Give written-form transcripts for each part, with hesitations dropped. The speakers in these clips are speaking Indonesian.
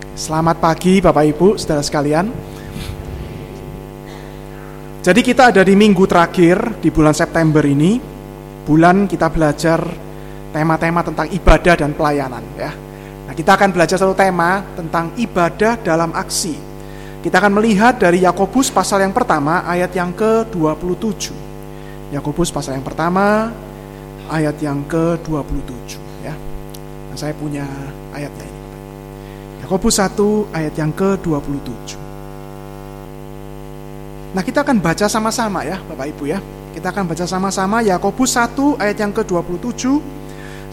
Selamat pagi Bapak Ibu, saudara sekalian. Jadi kita ada di minggu terakhir di bulan September ini. Bulan kita belajar tema-tema tentang ibadah dan pelayanan ya. Nah, kita akan belajar satu tema tentang ibadah dalam aksi. Kita akan melihat dari Yakobus pasal yang pertama ayat yang ke-27. Yakobus pasal yang pertama ayat yang ke-27 ya. Nah, saya punya ayatnya ini. Yakobus 1 ayat yang ke-27. Nah, kita akan baca sama-sama ya Bapak Ibu ya. Kita akan baca sama-sama Yakobus 1 ayat yang ke-27. 1, 2,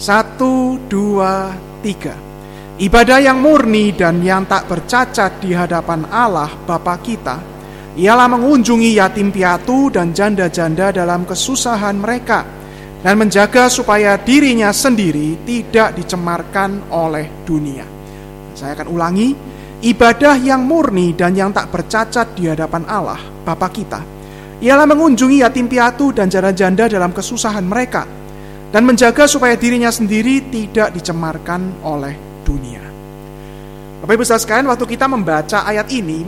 3. Ibadah yang murni dan yang tak bercacat di hadapan Allah Bapa kita ialah mengunjungi yatim piatu dan janda-janda dalam kesusahan mereka dan menjaga supaya dirinya sendiri tidak dicemarkan oleh dunia. Saya akan ulangi, ibadah yang murni dan yang tak bercacat di hadapan Allah, Bapa kita, ialah mengunjungi yatim piatu dan janda-janda dalam kesusahan mereka, dan menjaga supaya dirinya sendiri tidak dicemarkan oleh dunia. Bapak Ibu saudara sekalian, waktu kita membaca ayat ini,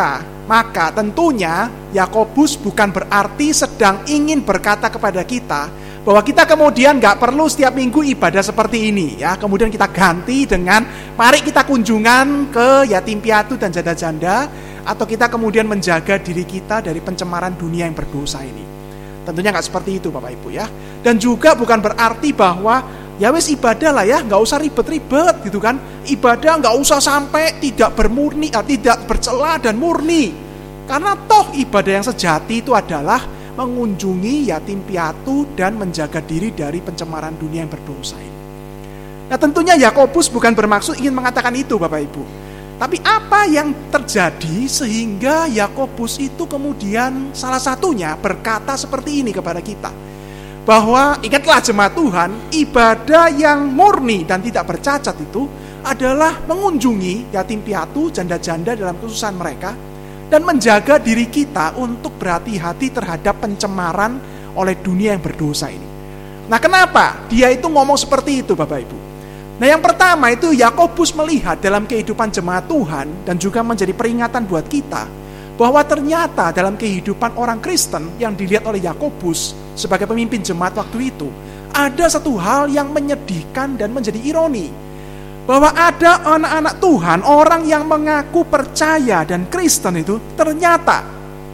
maka tentunya Yakobus bukan berarti sedang ingin berkata kepada kita, bahwa kita kemudian gak perlu setiap minggu ibadah seperti ini ya. Kemudian kita ganti dengan mari kita kunjungan ke yatim piatu dan janda-janda, atau kita kemudian menjaga diri kita dari pencemaran dunia yang berdosa ini. Tentunya gak seperti itu Bapak Ibu ya. Dan juga bukan berarti bahwa ya wis ibadah lah ya, gak usah ribet-ribet gitu kan. Ibadah gak usah sampai tidak bermurni, tidak bercela dan murni. Karena toh ibadah yang sejati itu adalah mengunjungi yatim piatu dan menjaga diri dari pencemaran dunia yang berdosa ini. Nah, tentunya Yakobus bukan bermaksud ingin mengatakan itu Bapak Ibu. Tapi apa yang terjadi sehingga Yakobus itu kemudian salah satunya berkata seperti ini kepada kita, bahwa ingatlah jemaat Tuhan, ibadah yang murni dan tidak bercacat itu adalah mengunjungi yatim piatu, janda-janda dalam kesusahan mereka, dan menjaga diri kita untuk berhati-hati terhadap pencemaran oleh dunia yang berdosa ini. Nah, kenapa dia itu ngomong seperti itu Bapak Ibu? Nah, yang pertama itu Yakobus melihat dalam kehidupan jemaat Tuhan dan juga menjadi peringatan buat kita bahwa ternyata dalam kehidupan orang Kristen yang dilihat oleh Yakobus sebagai pemimpin jemaat waktu itu, ada satu hal yang menyedihkan dan menjadi ironi, bahwa ada anak-anak Tuhan, orang yang mengaku percaya dan Kristen itu ternyata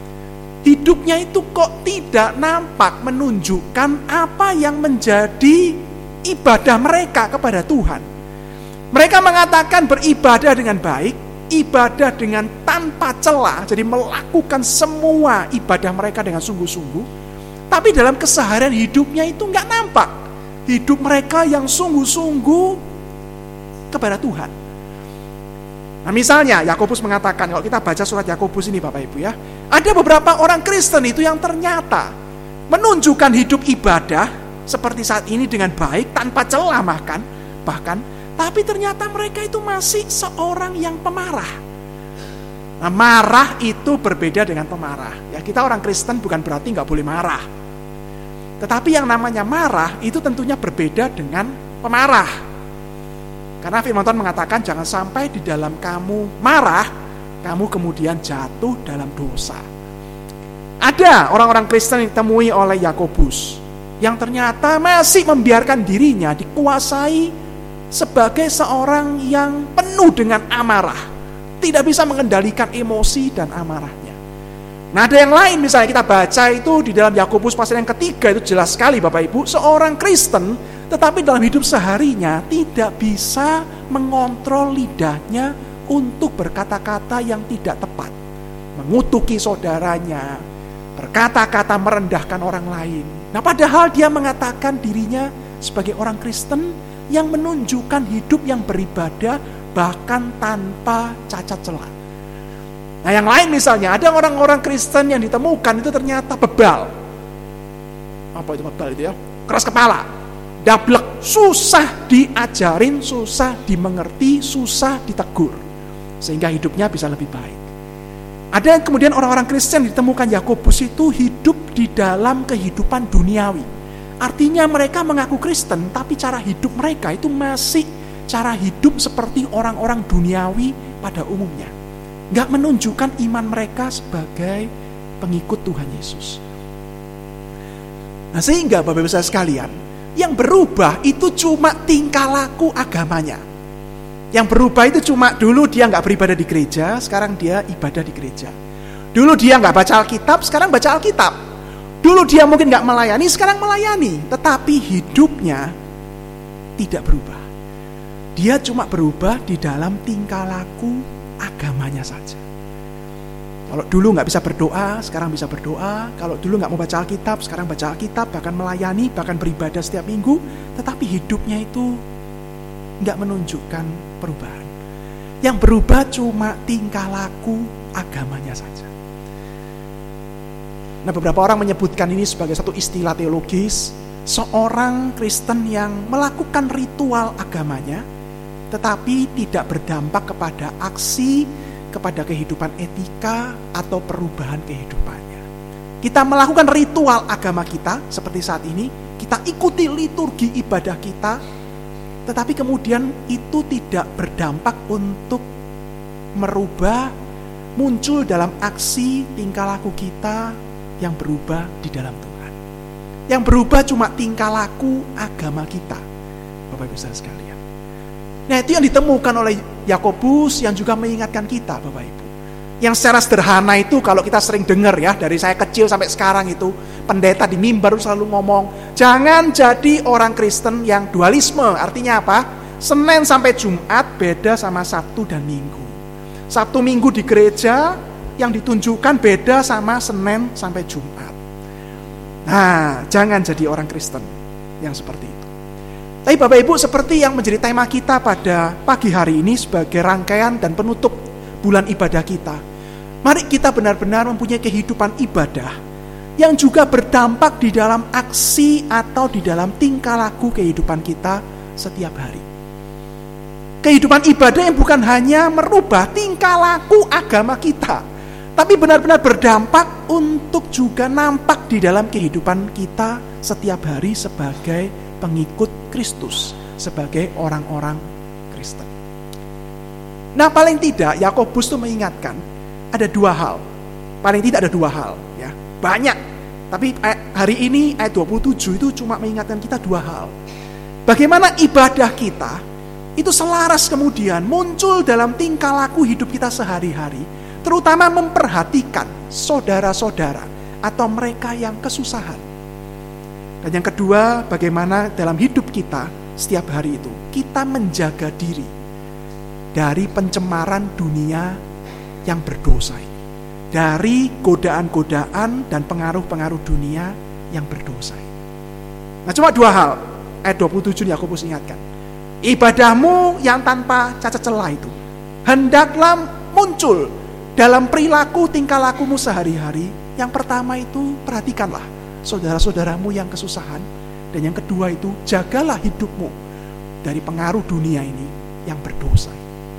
hidupnya itu kok tidak nampak menunjukkan apa yang menjadi ibadah mereka kepada Tuhan. Mereka mengatakan beribadah dengan baik, ibadah dengan tanpa celah, jadi melakukan semua ibadah mereka dengan sungguh-sungguh, tapi dalam keseharian hidupnya itu nggak nampak hidup mereka yang sungguh-sungguh kepada Tuhan. Nah, misalnya Yakobus mengatakan, kalau kita baca surat Yakobus ini Bapak Ibu ya, ada beberapa orang Kristen itu yang ternyata menunjukkan hidup ibadah seperti saat ini dengan baik, tanpa celah bahkan, tapi ternyata mereka itu masih seorang yang pemarah. Nah, marah itu berbeda dengan pemarah ya. Kita orang Kristen bukan berarti gak boleh marah, tetapi yang namanya marah itu tentunya berbeda dengan pemarah. Karena firman Tuhan mengatakan jangan sampai di dalam kamu marah, kamu kemudian jatuh dalam dosa. Ada orang-orang Kristen yang ditemui oleh Yakobus yang ternyata masih membiarkan dirinya dikuasai sebagai seorang yang penuh dengan amarah, tidak bisa mengendalikan emosi dan amarahnya. Nah, ada yang lain, misalnya kita baca itu di dalam Yakobus pasal yang ketiga, itu jelas sekali Bapak Ibu, seorang Kristen tetapi dalam hidup seharinya tidak bisa mengontrol lidahnya untuk berkata-kata yang tidak tepat, mengutuki saudaranya, berkata-kata merendahkan orang lain. Nah, padahal dia mengatakan dirinya sebagai orang Kristen yang menunjukkan hidup yang beribadah bahkan tanpa cacat celah. Nah, yang lain misalnya ada orang-orang Kristen yang ditemukan itu ternyata bebal. Apa itu bebal itu ya? Keras kepala, dablek, susah diajarin, susah dimengerti, susah ditegur, sehingga hidupnya bisa lebih baik. Ada kemudian orang-orang Kristen ditemukan Yakobus itu hidup di dalam kehidupan duniawi. Artinya mereka mengaku Kristen, tapi cara hidup mereka itu masih cara hidup seperti orang-orang duniawi pada umumnya. Nggak menunjukkan iman mereka sebagai pengikut Tuhan Yesus. Nah, sehingga Bapak Ibu sekalian, yang berubah itu cuma tingkah laku agamanya. Yang berubah itu cuma dulu dia nggak beribadah di gereja, sekarang dia ibadah di gereja. Dulu dia nggak baca Alkitab, sekarang baca Alkitab. Dulu dia mungkin nggak melayani, sekarang melayani. Tetapi hidupnya tidak berubah. Dia cuma berubah di dalam tingkah laku agamanya saja. Kalau dulu nggak bisa berdoa, sekarang bisa berdoa. Kalau dulu nggak mau baca Alkitab, sekarang baca Alkitab, bahkan melayani, bahkan beribadah setiap minggu. Tetapi hidupnya itu nggak menunjukkan perubahan. Yang berubah cuma tingkah laku agamanya saja. Nah, beberapa orang menyebutkan ini sebagai satu istilah teologis. Seorang Kristen yang melakukan ritual agamanya, tetapi tidak berdampak kepada aksi, kepada kehidupan etika atau perubahan kehidupannya. Kita melakukan ritual agama kita seperti saat ini, kita ikuti liturgi ibadah kita, tetapi kemudian itu tidak berdampak untuk merubah, muncul dalam aksi tingkah laku kita yang berubah di dalam Tuhan. Yang berubah cuma tingkah laku agama kita, Bapak Ibu Saudara sekalian. Nah, itu yang ditemukan oleh Yakobus yang juga mengingatkan kita, Bapak Ibu. Yang secara sederhana itu kalau kita sering dengar ya, dari saya kecil sampai sekarang itu, pendeta di mimbar selalu ngomong, jangan jadi orang Kristen yang dualisme. Artinya apa? Senin sampai Jumat beda sama Sabtu dan Minggu. Sabtu Minggu di gereja yang ditunjukkan beda sama Senin sampai Jumat. Nah, jangan jadi orang Kristen yang seperti itu. Tapi Bapak Ibu, seperti yang menjadi tema kita pada pagi hari ini sebagai rangkaian dan penutup bulan ibadah kita, mari kita benar-benar mempunyai kehidupan ibadah yang juga berdampak di dalam aksi atau di dalam tingkah laku kehidupan kita setiap hari. Kehidupan ibadah yang bukan hanya merubah tingkah laku agama kita, tapi benar-benar berdampak untuk juga nampak di dalam kehidupan kita setiap hari sebagai pengikut Kristus, sebagai orang-orang Kristen. Nah, paling tidak Yakobus itu mengingatkan ada dua hal. Paling tidak ada dua hal ya. Banyak. Tapi hari ini ayat 27 itu cuma mengingatkan kita dua hal. Bagaimana ibadah kita itu selaras kemudian muncul dalam tingkah laku hidup kita sehari-hari, terutama memperhatikan saudara-saudara atau mereka yang kesusahan. Dan yang kedua, bagaimana dalam hidup kita setiap hari itu kita menjaga diri dari pencemaran dunia yang berdosa ini, dari godaan-godaan dan pengaruh-pengaruh dunia yang berdosa ini. Nah, cuma dua hal. Ayat 27 Yakobus ingatkan, ibadahmu yang tanpa cacat celah itu hendaklah muncul dalam perilaku tingkah lakumu sehari-hari. Yang pertama itu, perhatikanlah saudara-saudaramu yang kesusahan. Dan yang kedua itu, jagalah hidupmu dari pengaruh dunia ini yang berdosa.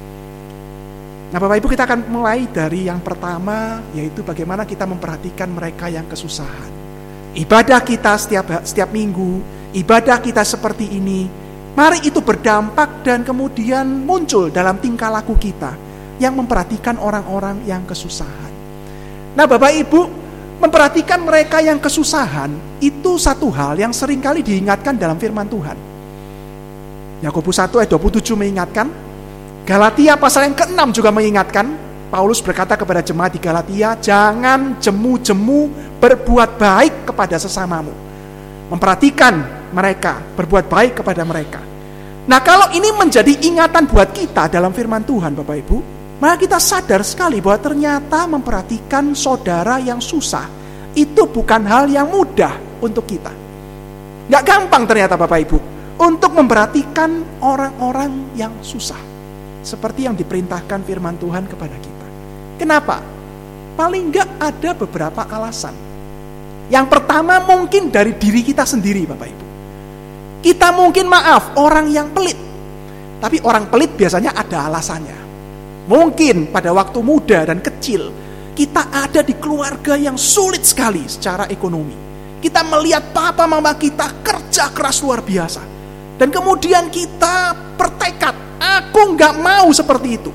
Nah, Bapak Ibu, kita akan mulai dari yang pertama, yaitu bagaimana kita memperhatikan mereka yang kesusahan. Ibadah kita setiap minggu, ibadah kita seperti ini, mari itu berdampak dan kemudian muncul dalam tingkah laku kita yang memperhatikan orang-orang yang kesusahan. Nah, Bapak Ibu, memperhatikan mereka yang kesusahan itu satu hal yang seringkali diingatkan dalam firman Tuhan. Yakobus 1 ayat 27 mengingatkan, Galatia pasal yang ke-6 juga mengingatkan, Paulus berkata kepada jemaat di Galatia, jangan jemu-jemu berbuat baik kepada sesamamu. Memperhatikan mereka, berbuat baik kepada mereka. Nah, kalau ini menjadi ingatan buat kita dalam firman Tuhan, Bapak Ibu, maka kita sadar sekali bahwa ternyata memperhatikan saudara yang susah itu bukan hal yang mudah untuk kita. Gak gampang ternyata Bapak Ibu untuk memperhatikan orang-orang yang susah, seperti yang diperintahkan firman Tuhan kepada kita. Kenapa? Paling gak ada beberapa alasan. Yang pertama mungkin dari diri kita sendiri, Bapak Ibu. Kita mungkin orang yang pelit. Tapi orang pelit biasanya ada alasannya. Mungkin pada waktu muda dan kecil kita ada di keluarga yang sulit sekali secara ekonomi. Kita melihat papa mama kita kerja keras luar biasa. Dan kemudian kita bertekad, aku gak mau seperti itu.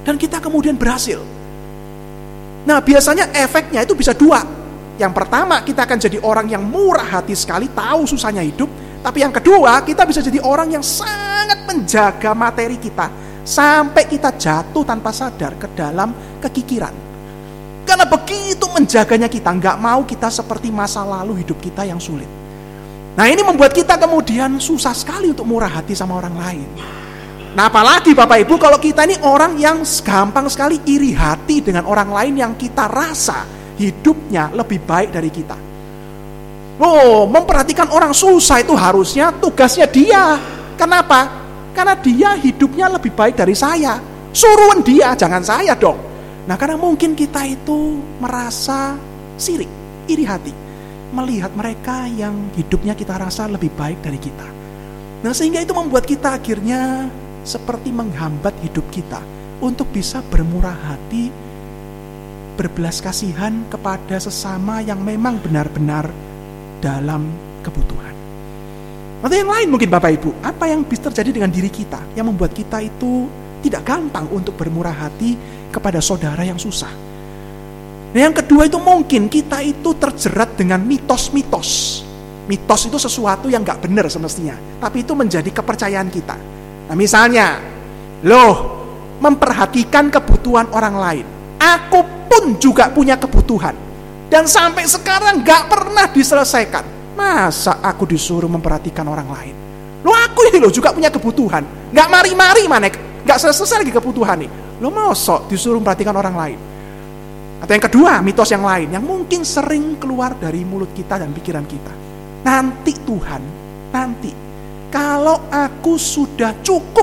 Dan kita kemudian berhasil. Nah, biasanya efeknya itu bisa dua. Yang pertama, kita akan jadi orang yang murah hati sekali, tahu susahnya hidup. Tapi yang kedua, kita bisa jadi orang yang sangat menjaga materi kita, sampai kita jatuh tanpa sadar ke dalam kekikiran. Karena begitu menjaganya kita, gak mau kita seperti masa lalu hidup kita yang sulit. Nah, ini membuat kita kemudian susah sekali untuk murah hati sama orang lain. Nah, apalagi Bapak Ibu kalau kita ini orang yang gampang sekali iri hati dengan orang lain yang kita rasa hidupnya lebih baik dari kita. Memperhatikan orang susah itu harusnya tugasnya dia. Kenapa? Karena dia hidupnya lebih baik dari saya. Suruhan dia, jangan saya dong. Nah, karena mungkin kita itu merasa sirik, iri hati, melihat mereka yang hidupnya kita rasa lebih baik dari kita. Nah, sehingga itu membuat kita akhirnya seperti menghambat hidup kita untuk bisa bermurah hati, berbelas kasihan kepada sesama yang memang benar-benar dalam kebutuhan. Atau yang lain mungkin Bapak Ibu, apa yang bisa terjadi dengan diri kita yang membuat kita itu tidak gampang untuk bermurah hati kepada saudara yang susah. Nah, yang kedua itu mungkin kita itu terjerat dengan mitos-mitos. Mitos itu sesuatu yang gak benar semestinya, tapi itu menjadi kepercayaan kita. Nah, misalnya, memperhatikan kebutuhan orang lain. Aku pun juga punya kebutuhan. Dan sampai sekarang gak pernah diselesaikan. Masa aku disuruh memperhatikan orang lain? Aku ini juga punya kebutuhan. Gak mari-mari manek. Gak selesai lagi kebutuhan nih. Masa disuruh memperhatikan orang lain? Atau yang kedua, mitos yang lain. Yang mungkin sering keluar dari mulut kita dan pikiran kita. Nanti Tuhan, kalau aku sudah cukup,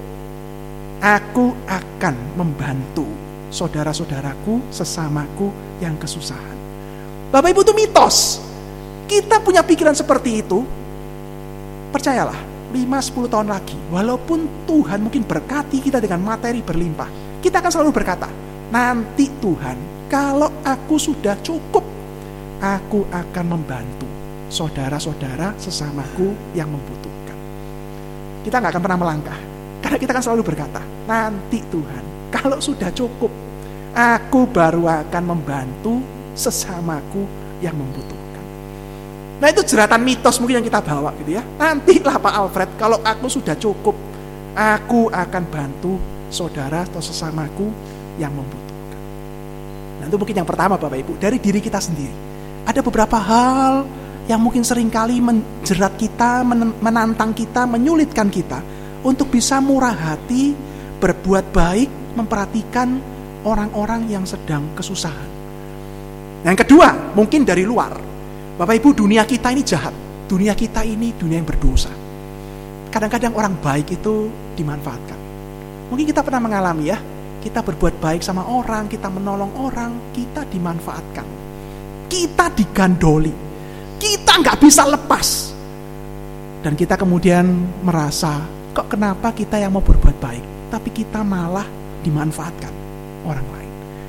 aku akan membantu saudara-saudaraku, sesamaku yang kesusahan. Bapak Ibu, itu mitos. Kita punya pikiran seperti itu. Percayalah, 5-10 tahun lagi, walaupun Tuhan mungkin berkati kita dengan materi berlimpah, kita akan selalu berkata, nanti Tuhan, kalau aku sudah cukup, aku akan membantu saudara-saudara sesamaku yang membutuhkan. Kita gak akan pernah melangkah, karena kita akan selalu berkata, nanti Tuhan, kalau sudah cukup, aku baru akan membantu sesamaku yang membutuhkan. Nah, itu jeratan mitos mungkin yang kita bawa gitu ya. Nantilah Pak Alfred, kalau aku sudah cukup, aku akan bantu saudara atau sesamaku yang membutuhkan. Nah, itu mungkin yang pertama Bapak Ibu, dari diri kita sendiri. Ada beberapa hal yang mungkin seringkali menjerat kita, menantang kita, menyulitkan kita untuk bisa murah hati, berbuat baik, memperhatikan orang-orang yang sedang kesusahan. Yang kedua, mungkin dari luar. Bapak Ibu, dunia kita ini jahat. Dunia kita ini dunia yang berdosa. Kadang-kadang orang baik itu dimanfaatkan. Mungkin kita pernah mengalami ya, kita berbuat baik sama orang, kita menolong orang, kita dimanfaatkan. Kita digandoli. Kita nggak bisa lepas. Dan kita kemudian merasa, kok kenapa kita yang mau berbuat baik, tapi kita malah dimanfaatkan orang lain.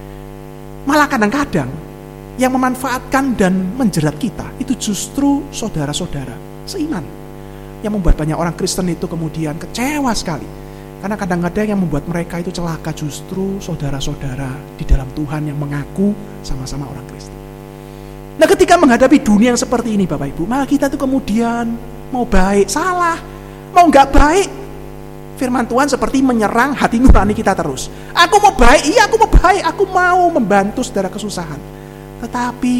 Malah kadang-kadang yang memanfaatkan dan menjerat kita itu justru saudara-saudara seiman. Yang membuat banyak orang Kristen itu kemudian kecewa sekali. Karena kadang-kadang yang membuat mereka itu celaka justru saudara-saudara di dalam Tuhan yang mengaku sama-sama orang Kristen. Nah, ketika menghadapi dunia yang seperti ini Bapak Ibu, maka kita itu kemudian mau baik, salah, mau gak baik, firman Tuhan seperti menyerang hati nurani kita terus. Aku mau baik, iya aku mau baik, aku mau membantu saudara kesusahan. Tetapi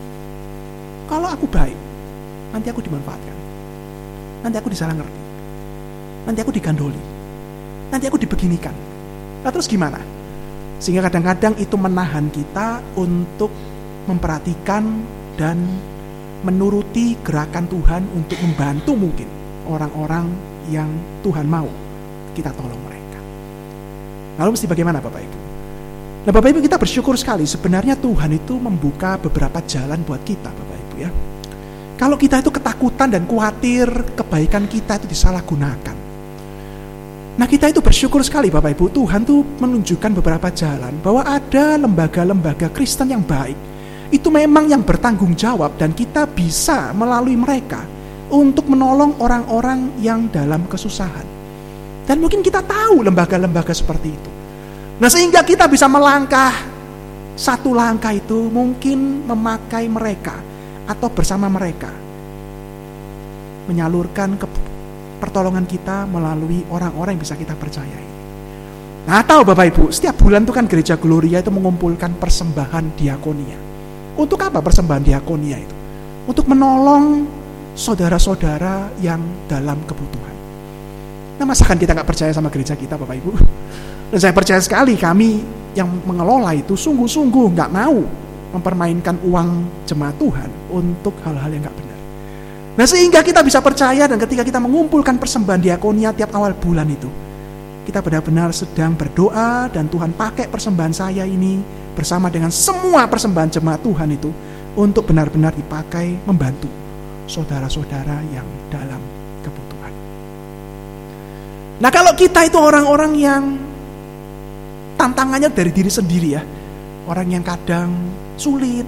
kalau aku baik, nanti aku dimanfaatkan, nanti aku disalah ngerti, nanti aku digandoli, nanti aku dibeginikan. Nah, terus gimana? Sehingga kadang-kadang itu menahan kita untuk memperhatikan dan menuruti gerakan Tuhan untuk membantu mungkin orang-orang yang Tuhan mau kita tolong mereka. Lalu mesti bagaimana Bapak Ibu? Nah Bapak Ibu, kita bersyukur sekali sebenarnya Tuhan itu membuka beberapa jalan buat kita Bapak Ibu ya. Kalau kita itu ketakutan dan khawatir kebaikan kita itu disalahgunakan. Nah kita itu bersyukur sekali Bapak Ibu, Tuhan tuh menunjukkan beberapa jalan bahwa ada lembaga-lembaga Kristen yang baik. Itu memang yang bertanggung jawab dan kita bisa melalui mereka untuk menolong orang-orang yang dalam kesusahan. Dan mungkin kita tahu lembaga-lembaga seperti itu. Nah, sehingga kita bisa melangkah satu langkah itu mungkin memakai mereka atau bersama mereka menyalurkan pertolongan kita melalui orang-orang yang bisa kita percayai. Nah, tahu Bapak Ibu, setiap bulan itu kan Gereja Gloria itu mengumpulkan persembahan diakonia. Untuk apa persembahan diakonia itu? Untuk menolong saudara-saudara yang dalam kebutuhan. Nah, masakan kita nggak percaya sama gereja kita, Bapak Ibu? Dan saya percaya sekali kami yang mengelola itu sungguh-sungguh nggak mau mempermainkan uang jemaat Tuhan untuk hal-hal yang nggak benar. Nah, sehingga kita bisa percaya, dan ketika kita mengumpulkan persembahan diakonia tiap awal bulan itu, kita benar-benar sedang berdoa, dan Tuhan pakai persembahan saya ini bersama dengan semua persembahan jemaat Tuhan itu untuk benar-benar dipakai membantu saudara-saudara yang dalam kebutuhan. Nah, kalau kita itu orang-orang yang tantangannya dari diri sendiri ya, orang yang kadang sulit,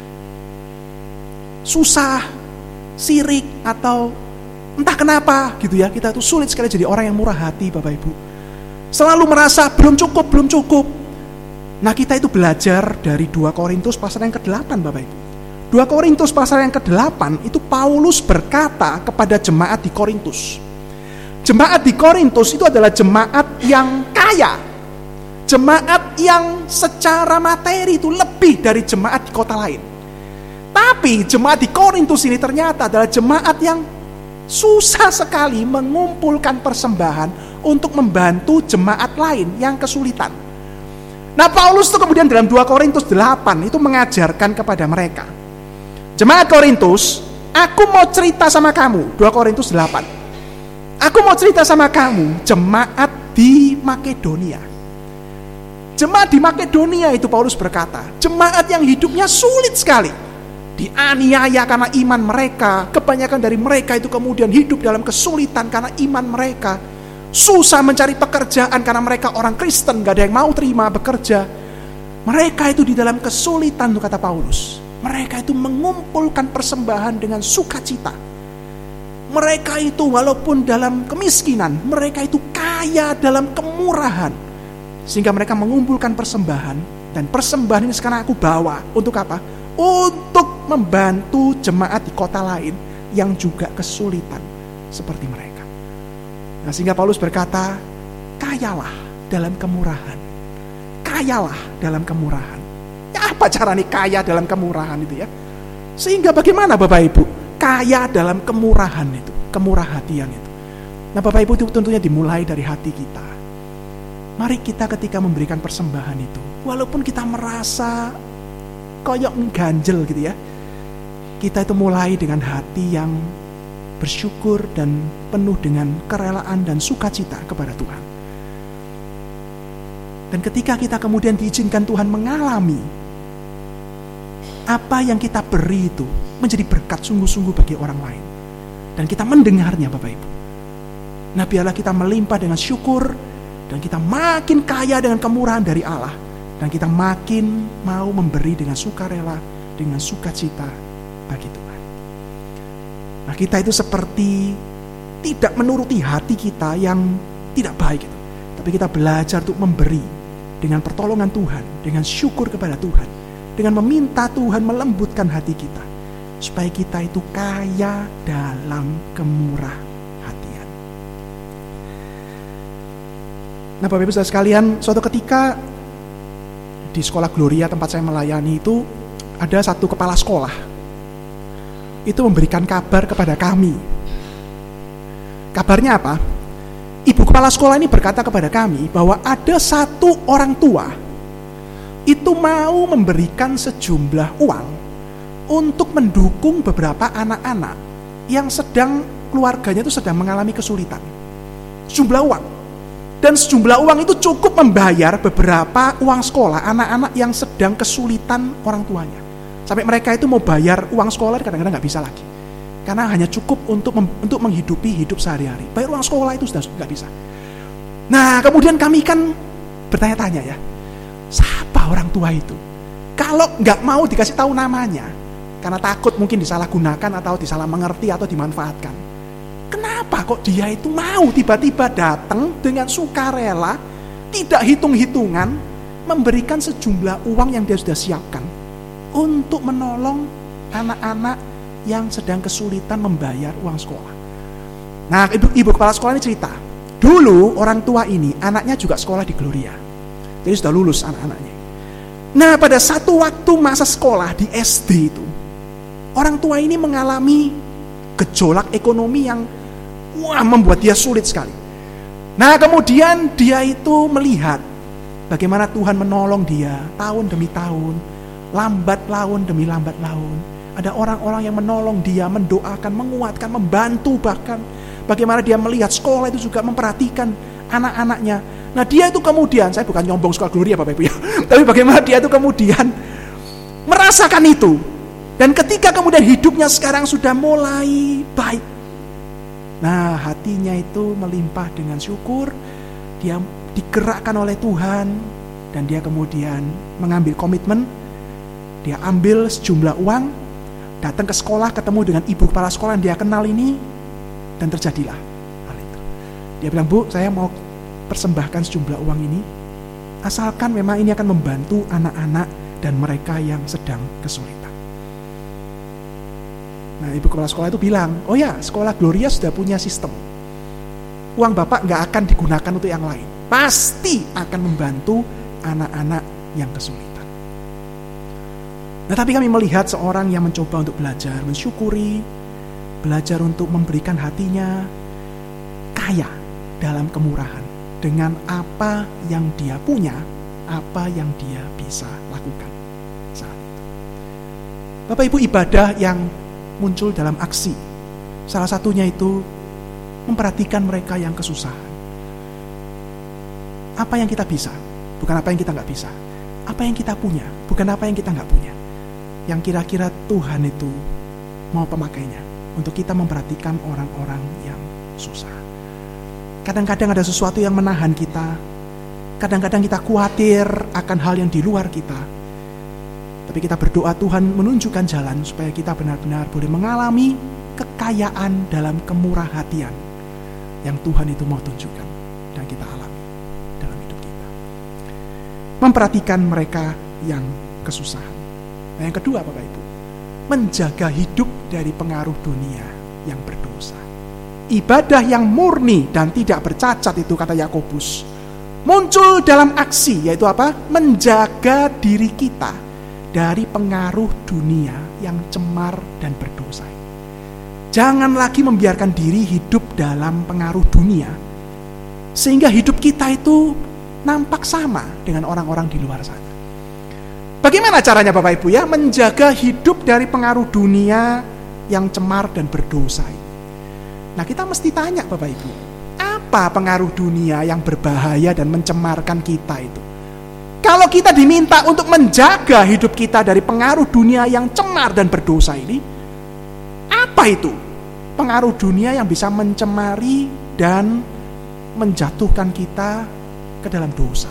susah, sirik, atau entah kenapa gitu ya, kita tuh sulit sekali jadi orang yang murah hati, Bapak Ibu. Selalu merasa belum cukup. Nah, kita itu belajar dari 2 Korintus pasal yang ke-8, Bapak Ibu. 2 Korintus pasal yang ke-8 itu Paulus berkata kepada jemaat di Korintus. Jemaat di Korintus itu adalah jemaat yang kaya. Jemaat yang secara materi itu lebih dari jemaat di kota lain. Tapi jemaat di Korintus ini ternyata adalah jemaat yang susah sekali mengumpulkan persembahan untuk membantu jemaat lain yang kesulitan. Nah, Paulus itu kemudian dalam 2 Korintus 8 itu mengajarkan kepada mereka. Jemaat Korintus, aku mau cerita sama kamu, 2 Korintus 8. Aku mau cerita sama kamu, jemaat di Makedonia. Jemaat di Makedonia itu Paulus berkata, jemaat yang hidupnya sulit sekali. Dianiaya karena iman mereka. Kebanyakan dari mereka itu kemudian hidup dalam kesulitan karena iman mereka. Susah mencari pekerjaan karena mereka orang Kristen, gak ada yang mau terima bekerja. Mereka itu di dalam kesulitan, kata Paulus. Mereka itu mengumpulkan persembahan dengan sukacita. Mereka itu walaupun dalam kemiskinan, mereka itu kaya dalam kemurahan. Sehingga mereka mengumpulkan persembahan. Dan persembahan ini sekarang aku bawa. Untuk apa? Untuk membantu jemaat di kota lain yang juga kesulitan seperti mereka. Nah, sehingga Paulus berkata, kayalah dalam kemurahan. Kayalah dalam kemurahan. Ya, apa cara nih kaya dalam kemurahan itu ya? Sehingga bagaimana Bapak Ibu? Kaya dalam kemurahan itu, kemurah hatian itu. Nah, Bapak Ibu, itu tentunya dimulai dari hati kita. Mari kita ketika memberikan persembahan itu, walaupun kita merasa koyok ganjel gitu ya, kita itu mulai dengan hati yang bersyukur dan penuh dengan kerelaan dan sukacita kepada Tuhan. Dan ketika kita kemudian diizinkan Tuhan mengalami apa yang kita beri itu menjadi berkat sungguh-sungguh bagi orang lain, dan kita mendengarnya Bapak Ibu, nah biarlah kita melimpah dengan syukur, dan kita makin kaya dengan kemurahan dari Allah, dan kita makin mau memberi dengan sukarela, dengan sukacita bagi Tuhan. Nah, kita itu seperti tidak menuruti hati kita yang tidak baik itu, tapi kita belajar untuk memberi dengan pertolongan Tuhan, dengan syukur kepada Tuhan, dengan meminta Tuhan melembutkan hati kita, supaya kita itu kaya dalam kemurah hatian. Nah, Bapak Ibu saudara sekalian, suatu ketika di sekolah Gloria tempat saya melayani itu ada satu kepala sekolah itu memberikan kabar kepada kami. Kabarnya apa? Ibu kepala sekolah ini berkata kepada kami bahwa ada satu orang tua itu mau memberikan sejumlah uang untuk mendukung beberapa anak-anak yang sedang, keluarganya itu sedang mengalami kesulitan. Sejumlah uang. Dan sejumlah uang itu cukup membayar beberapa uang sekolah anak-anak yang sedang kesulitan orang tuanya. Sampai mereka itu mau bayar uang sekolah kadang-kadang gak bisa lagi. Karena hanya cukup untuk menghidupi hidup sehari-hari. Bayar uang sekolah itu sudah gak bisa. Nah, kemudian kami kan bertanya-tanya ya, siapa orang tua itu? Kalau gak mau dikasih tahu namanya, karena takut mungkin disalahgunakan atau disalah mengerti atau dimanfaatkan. Kenapa kok dia itu mau tiba-tiba datang dengan sukarela, tidak hitung-hitungan, memberikan sejumlah uang yang dia sudah siapkan untuk menolong anak-anak yang sedang kesulitan membayar uang sekolah. Nah, ibu kepala sekolah ini cerita, dulu orang tua ini anaknya juga sekolah di Gloria, jadi sudah lulus anak-anaknya. Nah, pada satu waktu masa sekolah di SD itu, orang tua ini mengalami gejolak ekonomi yang membuat dia sulit sekali. Nah, kemudian dia itu melihat bagaimana Tuhan menolong dia tahun demi tahun, lambat laun demi lambat laun. Ada orang-orang yang menolong dia, mendoakan, menguatkan, membantu bahkan. Bagaimana dia melihat sekolah itu juga memperhatikan anak-anaknya. Nah, dia itu kemudian, saya bukan nyombong sekolah Gloria Bapak Ibu ya, tapi bagaimana dia itu kemudian merasakan itu. Dan ketika kemudian hidupnya sekarang sudah mulai baik, nah hatinya itu melimpah dengan syukur, dia digerakkan oleh Tuhan, dan dia kemudian mengambil komitmen, dia ambil sejumlah uang, datang ke sekolah, ketemu dengan ibu kepala sekolah yang dia kenal ini, dan terjadilah hal itu. Dia bilang, Bu, saya mau persembahkan sejumlah uang ini, asalkan memang ini akan membantu anak-anak dan mereka yang sedang kesulitan. Nah, ibu kepala sekolah itu bilang, oh ya, sekolah Gloria sudah punya sistem. Uang Bapak nggak akan digunakan untuk yang lain. Pasti akan membantu anak-anak yang kesulitan. Nah, tapi kami melihat seorang yang mencoba untuk belajar, mensyukuri, belajar untuk memberikan hatinya kaya dalam kemurahan. Dengan apa yang dia punya, apa yang dia bisa lakukan saat itu. Bapak Ibu, ibadah yang muncul dalam aksi, salah satunya itu memperhatikan mereka yang kesusahan. Apa yang kita bisa, bukan apa yang kita nggak bisa. Apa yang kita punya, bukan apa yang kita nggak punya. Yang kira-kira Tuhan itu mau pemakainya untuk kita memperhatikan orang-orang yang susah. Kadang-kadang ada sesuatu yang menahan kita. Kadang-kadang kita khawatir akan hal yang di luar kita. Tapi kita berdoa Tuhan menunjukkan jalan supaya kita benar-benar boleh mengalami kekayaan dalam kemurahhatian yang Tuhan itu mau tunjukkan dan kita alami dalam hidup kita. Memperhatikan mereka yang kesusahan. Nah, yang kedua Bapak Ibu, menjaga hidup dari pengaruh dunia yang berdosa. Ibadah yang murni dan tidak bercacat itu, kata Yakobus, muncul dalam aksi, yaitu apa? Menjaga diri kita dari pengaruh dunia yang cemar dan berdosa. Jangan lagi membiarkan diri hidup dalam pengaruh dunia, sehingga hidup kita itu nampak sama dengan orang-orang di luar sana. Bagaimana caranya Bapak Ibu ya, menjaga hidup dari pengaruh dunia yang cemar dan berdosa ini? Nah, kita mesti tanya Bapak Ibu, apa pengaruh dunia yang berbahaya dan mencemarkan kita itu? Kalau kita diminta untuk menjaga hidup kita dari pengaruh dunia yang cemar dan berdosa ini, apa itu? Pengaruh dunia yang bisa mencemari dan menjatuhkan kita ke dalam dosa.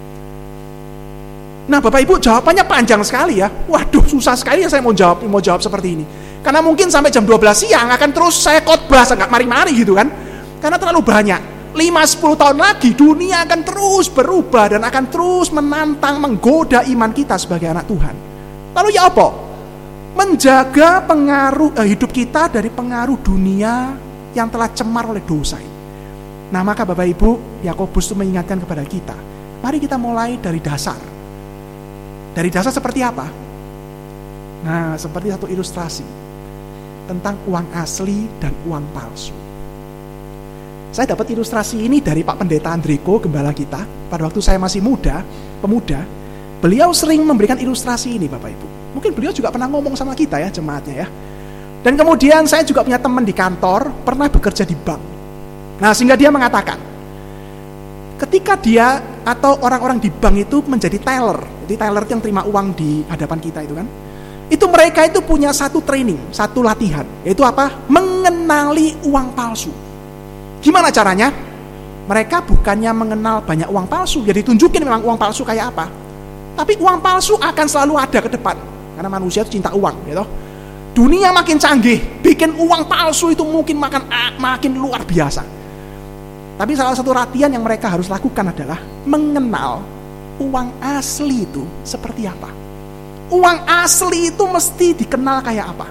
Nah, Bapak Ibu, jawabannya panjang sekali ya. Waduh, susah sekali ya saya mau jawab seperti ini. Karena mungkin sampai jam 12 siang akan terus saya khotbah, nggak mari-mari gitu kan. Karena terlalu banyak. 5-10 tahun lagi dunia akan terus berubah dan akan terus menantang, menggoda iman kita sebagai anak Tuhan. Lalu ya apa? Menjaga pengaruh hidup kita dari pengaruh dunia yang telah cemar oleh dosa ini. Nah, maka Bapak Ibu, Yakobus itu mengingatkan kepada kita, mari kita mulai dari dasar. Dari dasar seperti apa? Nah, seperti satu ilustrasi tentang uang asli dan uang palsu. Saya dapat ilustrasi ini dari Pak Pendeta Andriko, gembala kita. Pada waktu saya masih pemuda, beliau sering memberikan ilustrasi ini Bapak Ibu. Mungkin beliau juga pernah ngomong sama kita ya, jemaatnya ya. Dan kemudian saya juga punya teman di kantor, pernah bekerja di bank. Nah, sehingga dia mengatakan, ketika dia atau orang-orang di bank itu menjadi teller, jadi teller yang terima uang di hadapan kita itu kan, itu mereka itu punya satu training, satu latihan, yaitu apa? Mengenali uang palsu. Gimana caranya? Mereka bukannya mengenal banyak uang palsu, jadi tunjukin memang uang palsu kayak apa. Tapi uang palsu akan selalu ada ke depan, karena manusia itu cinta uang, gitu. Dunia makin canggih, bikin uang palsu itu mungkin makin luar biasa. Tapi salah satu latihan yang mereka harus lakukan adalah mengenal uang asli itu seperti apa. Uang asli itu mesti dikenal kayak apa.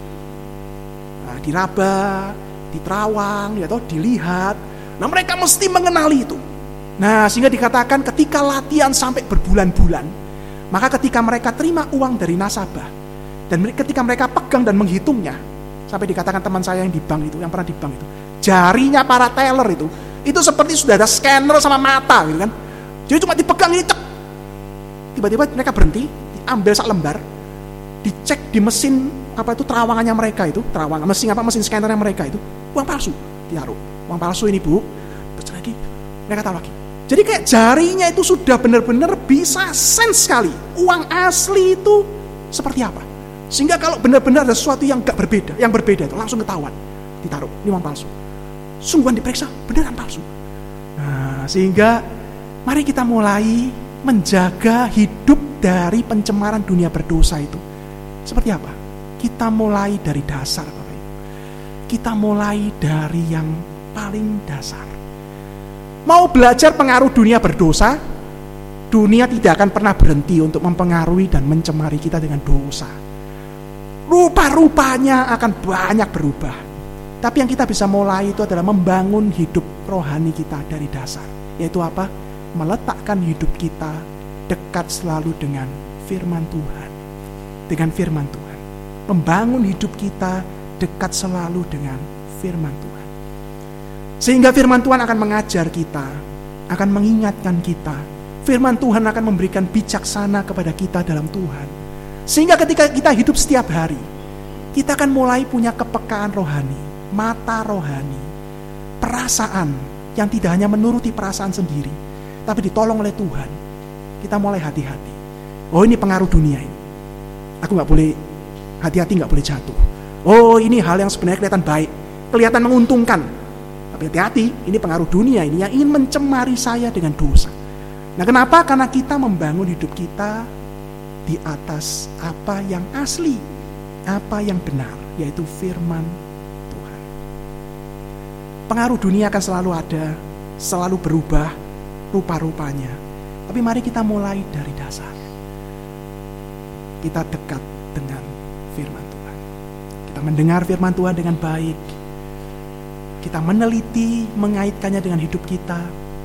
Nah, diraba, diterawang, ya toh, dilihat. Nah, mereka mesti mengenali itu. Nah, sehingga dikatakan ketika latihan sampai berbulan-bulan, maka ketika mereka terima uang dari nasabah, dan ketika mereka pegang dan menghitungnya, sampai dikatakan teman saya yang di bank itu, yang pernah di bank itu, jarinya para teller itu seperti sudah ada scanner sama mata gitu kan. Jadi cuma dipegang ini, cek. Tiba-tiba mereka berhenti, diambil sak lembar, dicek di mesin apa itu terawangannya mereka itu, mesin scannernya mereka itu, uang palsu, ditaruh. Uang palsu ini Bu, terus lagi mereka tahu lagi. Jadi kayak jarinya itu sudah benar-benar bisa sense sekali uang asli itu seperti apa. Sehingga kalau benar-benar ada sesuatu yang berbeda itu langsung ketahuan, ditaruh, ini uang palsu. Sungguhan diperiksa, beneran palsu. Nah, sehingga mari kita mulai menjaga hidup dari pencemaran dunia berdosa itu. Seperti apa? Kita mulai dari dasar, Bapak Ibu. Kita mulai dari yang paling dasar. Mau belajar pengaruh dunia berdosa, dunia tidak akan pernah berhenti untuk mempengaruhi dan mencemari kita dengan dosa. Rupa-rupanya akan banyak berubah. Tapi yang kita bisa mulai itu adalah membangun hidup rohani kita dari dasar. Yaitu apa? Meletakkan hidup kita dekat selalu dengan firman Tuhan. Dengan firman Tuhan. Membangun hidup kita dekat selalu dengan firman Tuhan. Sehingga firman Tuhan akan mengajar kita, akan mengingatkan kita. Firman Tuhan akan memberikan bijaksana kepada kita dalam Tuhan. Sehingga ketika kita hidup setiap hari, kita akan mulai punya kepekaan rohani, mata rohani, perasaan yang tidak hanya menuruti perasaan sendiri, tapi ditolong oleh Tuhan. Kita mulai hati-hati. Oh, ini pengaruh dunia ini. Aku gak boleh hati-hati, gak boleh jatuh. Oh, ini hal yang sebenarnya kelihatan baik, kelihatan menguntungkan. Tapi hati-hati, ini pengaruh dunia ini yang ingin mencemari saya dengan dosa. Nah, kenapa? Karena kita membangun hidup kita di atas apa yang asli, apa yang benar, yaitu firman Tuhan. Pengaruh dunia akan selalu ada, selalu berubah rupa-rupanya. Tapi mari kita mulai dari dasar. Kita dekat dengan firman Tuhan. Kita mendengar firman Tuhan dengan baik. Kita meneliti, mengaitkannya dengan hidup kita.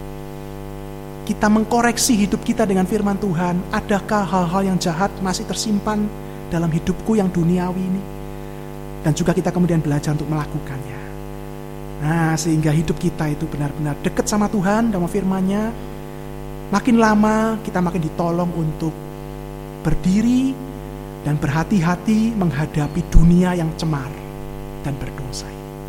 Kita mengkoreksi hidup kita dengan firman Tuhan. Adakah hal-hal yang jahat masih tersimpan dalam hidupku yang duniawi ini? Dan juga kita kemudian belajar untuk melakukannya. Nah, sehingga hidup kita itu benar-benar dekat sama Tuhan, sama firman-Nya. Makin lama kita makin ditolong untuk berdiri dan berhati-hati menghadapi dunia yang cemar dan berdosa.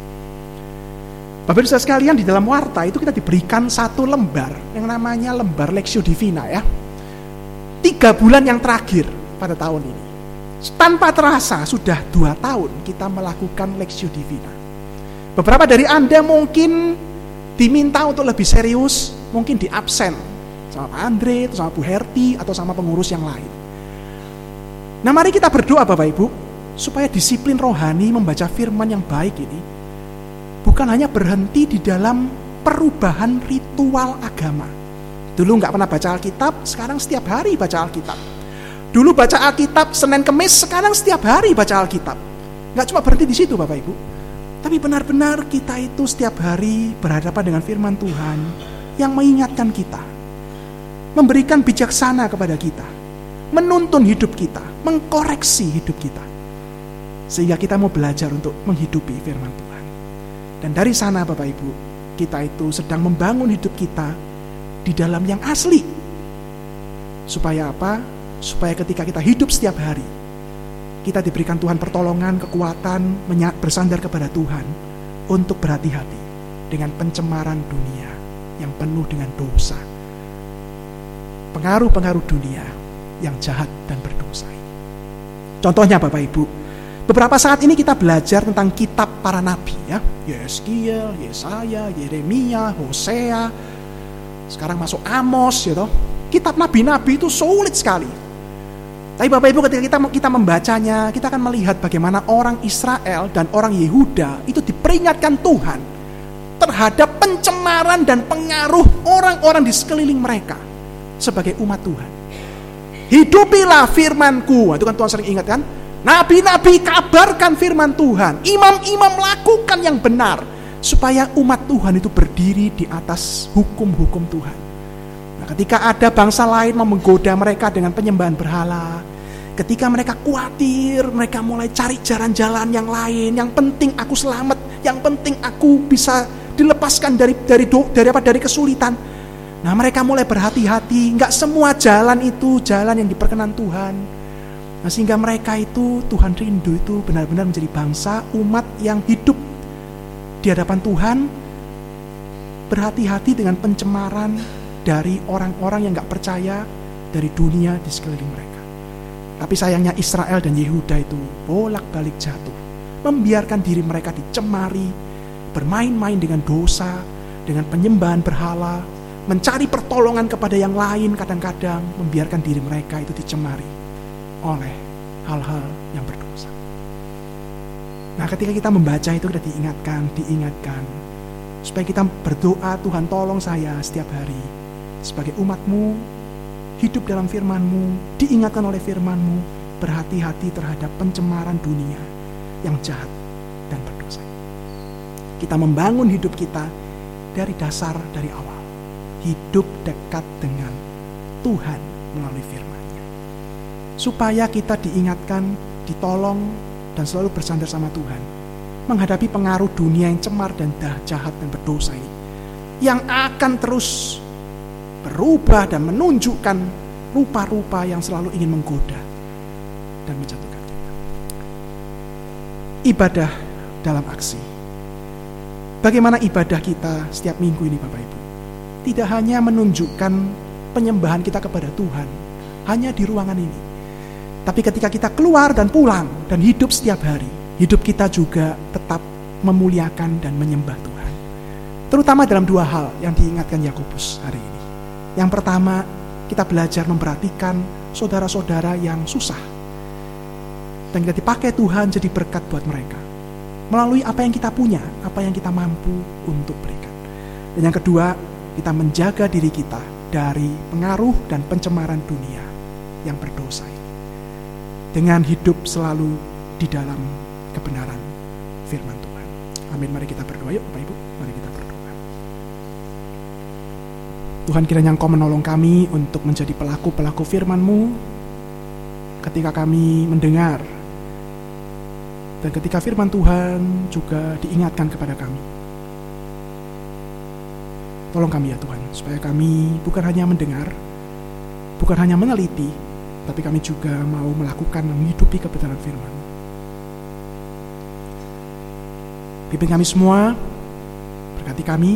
Bapak Ibu Saudara sekalian, di dalam warta itu kita diberikan satu lembar yang namanya lembar Lectio Divina ya. 3 bulan yang terakhir pada tahun ini. Tanpa terasa sudah 2 tahun kita melakukan Lectio Divina. Beberapa dari Anda mungkin diminta untuk lebih serius, mungkin di absen sama Pak Andre, atau sama Bu Herti, atau sama pengurus yang lain. Nah, mari kita berdoa Bapak Ibu, supaya disiplin rohani membaca firman yang baik ini bukan hanya berhenti di dalam perubahan ritual agama. Dulu nggak pernah baca Alkitab, sekarang setiap hari baca Alkitab. Dulu baca Alkitab Senin Kemis, sekarang setiap hari baca Alkitab. Nggak cuma berhenti di situ Bapak Ibu, tapi benar-benar kita itu setiap hari berhadapan dengan firman Tuhan yang mengingatkan kita, memberikan bijaksana kepada kita, menuntun hidup kita, mengkoreksi hidup kita, sehingga kita mau belajar untuk menghidupi firman Tuhan. Dan dari sana Bapak Ibu, kita itu sedang membangun hidup kita di dalam yang asli. Supaya apa? Supaya ketika kita hidup setiap hari, kita diberikan Tuhan pertolongan, kekuatan, bersandar kepada Tuhan untuk berhati-hati dengan pencemaran dunia yang penuh dengan dosa. Pengaruh-pengaruh dunia yang jahat dan berdosa ini. Contohnya Bapak Ibu, beberapa saat ini kita belajar tentang kitab para nabi ya. Yeskiel, Yesaya, Yeremia, Hosea. Sekarang masuk Amos gitu. Kitab nabi-nabi itu sulit sekali. Tapi Bapak Ibu, ketika kita membacanya, kita akan melihat bagaimana orang Israel dan orang Yehuda itu diperingatkan Tuhan terhadap pencemaran dan pengaruh orang-orang di sekeliling mereka. sebagai umat Tuhan. Hidupilah firman-Ku. Itu kan Tuhan sering ingatkan. Nabi-nabi kabarkan firman Tuhan. Imam-imam lakukan yang benar. Supaya umat Tuhan itu berdiri di atas hukum-hukum Tuhan. Nah, ketika ada bangsa lain mau menggoda mereka dengan penyembahan berhala, ketika mereka khawatir, mereka mulai cari jalan-jalan yang lain. Yang penting aku selamat, yang penting aku bisa dilepaskan dari kesulitan. Nah, mereka mulai berhati-hati. Enggak semua jalan itu jalan yang diperkenan Tuhan. Nah, sehingga mereka itu, Tuhan rindu itu benar-benar menjadi bangsa, umat yang hidup di hadapan Tuhan, berhati-hati dengan pencemaran dari orang-orang yang gak percaya, dari dunia di sekeliling mereka. Tapi sayangnya Israel dan Yehuda itu bolak-balik jatuh, membiarkan diri mereka dicemari, bermain-main dengan dosa, dengan penyembahan berhala, mencari pertolongan kepada yang lain, kadang-kadang membiarkan diri mereka itu dicemari oleh hal-hal yang berdosa. Nah, ketika kita membaca itu kita diingatkan supaya kita berdoa, Tuhan tolong saya setiap hari sebagai umat-Mu, hidup dalam firman-Mu, diingatkan oleh firman-Mu, berhati-hati terhadap pencemaran dunia yang jahat dan berdosa. Kita membangun hidup kita dari dasar, dari awal. Hidup dekat dengan Tuhan melalui firman-Nya. Supaya kita diingatkan, ditolong, dan selalu bersandar sama Tuhan. Menghadapi pengaruh dunia yang cemar dan jahat dan berdosa ini. Yang akan terus berubah dan menunjukkan rupa-rupa yang selalu ingin menggoda dan menjatuhkan kita. Ibadah dalam aksi. Bagaimana ibadah kita setiap minggu ini Bapak Ibu? Tidak hanya menunjukkan penyembahan kita kepada Tuhan hanya di ruangan ini, tapi ketika kita keluar dan pulang dan hidup setiap hari, hidup kita juga tetap memuliakan dan menyembah Tuhan. Terutama dalam dua hal yang diingatkan Yakobus hari ini. Yang pertama, kita belajar memperhatikan saudara-saudara yang susah. Dan kita dipakai Tuhan jadi berkat buat mereka. Melalui apa yang kita punya, apa yang kita mampu untuk berikan. Dan yang kedua, kita menjaga diri kita dari pengaruh dan pencemaran dunia yang berdosa ini. Dengan hidup selalu di dalam kebenaran firman Tuhan. Amin. Mari kita berdoa yuk Bapak Ibu. Mari kita berdoa. Tuhan, kiranya Engkau menolong kami untuk menjadi pelaku-pelaku firman-Mu ketika kami mendengar, dan ketika firman Tuhan juga diingatkan kepada kami. Tolong kami ya Tuhan, supaya kami bukan hanya mendengar, bukan hanya meneliti, tapi kami juga mau melakukan, menghidupi kebenaran firman. Pimpin kami semua, berkati kami.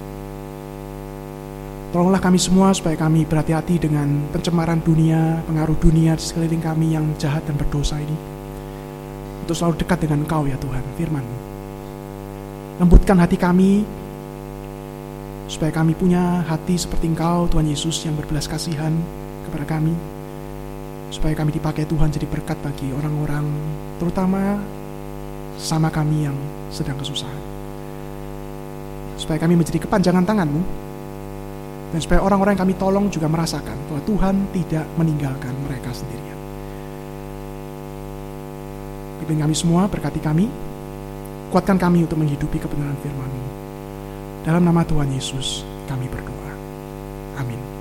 Tolonglah kami semua supaya kami berhati-hati dengan pencemaran dunia, pengaruh dunia di sekeliling kami yang jahat dan berdosa ini. Untuk selalu dekat dengan Engkau ya Tuhan, firman-Mu. Lembutkan hati kami, supaya kami punya hati seperti Engkau, Tuhan Yesus, yang berbelas kasihan kepada kami. Supaya kami dipakai Tuhan jadi berkat bagi orang-orang, terutama sama kami yang sedang kesusahan. Supaya kami menjadi kepanjangan tangan-Mu, dan supaya orang-orang yang kami tolong juga merasakan bahwa Tuhan tidak meninggalkan mereka sendirian. Pimpin kami semua, berkati kami, kuatkan kami untuk menghidupi kebenaran firman-Mu. Dalam nama Tuhan Yesus kami berdoa. Amin.